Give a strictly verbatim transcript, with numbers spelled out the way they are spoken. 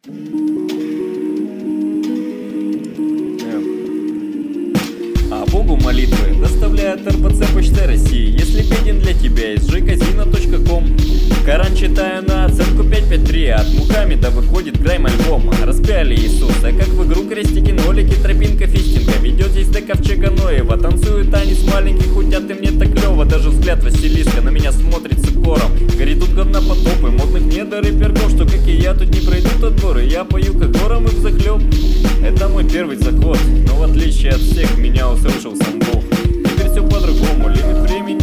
А Богу молитвы доставляет эр пэ цэ Почта России. Если беден для тебя, из джей казино точка ком. Коран читаю на оценку пять пять три. От Мухаммеда выходит грайм альбом. Распяли Иисуса, как в игру крестики, нолики, тропинка, фистинга. Ведетесь до ковчега Ноева, танцует танец маленький, хотя ты мне так клево. Даже взгляд Василиска на меня смотрит с укором. Горит тут говна потопы, модных недор и пергов, что как и я тут не пройдут отборы. Я пою как гором и взахлеб. Это мой первый заход, но в отличие от всех меня услышал сам Бог. Теперь все по-другому, лимит времени